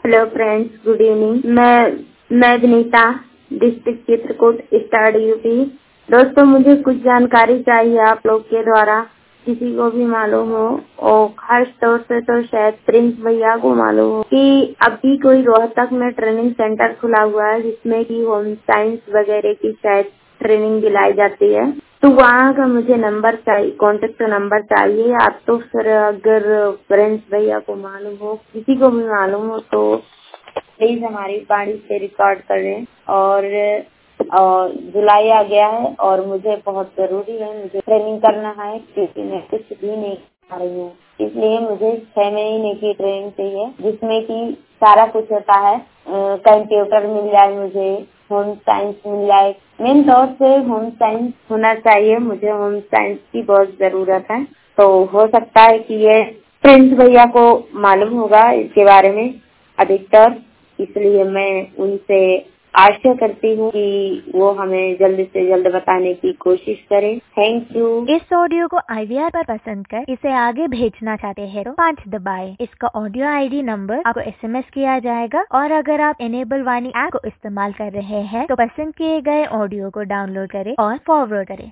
Hello friends, good evening. मैं Vinita, district Chitrakoot, star UP. दोस्तों, मुझे कुछ जानकारी चाहिए आप लोग के द्वारा, किसी को भी मालूम हो और खास तौर से तो शायद प्रिंस भैया को मालूम हो कि अभी कोई रोहतक में ट्रेनिंग सेंटर खुला हुआ है जिसमें कि होम साइंस वगैरह की शायद ट्रेनिंग दिलाई जाती है। तो वहाँ का मुझे नंबर चाहिए, कॉन्टेक्ट नंबर चाहिए। आप तो फिर अगर प्रिंस भैया को मालूम हो, किसी को भी मालूम हो तो प्लीज हमारी वाणी से रिकॉर्ड करें। और जुलाई आ गया है और मुझे बहुत जरूरी है, मुझे ट्रेनिंग करना है क्योंकि मैं कुछ भी नहीं कर रही हूँ। इसलिए मुझे 6 महीने की ट्रेनिंग चाहिए जिसमें कि सारा कुछ होता है। कंप्यूटर मिल जाए, मुझे होम साइंस मिल जाए। मेन तौर से होम साइंस होना चाहिए, मुझे होम साइंस की बहुत जरूरत है। तो हो सकता है कि ये प्रिंस भैया को मालूम होगा इसके बारे में अधिकतर, इसलिए मैं उनसे आशा करती हूँ कि वो हमें जल्द से जल्द बताने की कोशिश करें। Thank you. इस ऑडियो को IVR पर पसंद कर इसे आगे भेजना चाहते हैं तो 5 दबाएं। इसका ऑडियो ID नंबर आपको SMS किया जाएगा और अगर आप इनेबल वाणी ऐप को इस्तेमाल कर रहे हैं तो पसंद किए गए ऑडियो को डाउनलोड करें और फॉरवर्ड करें।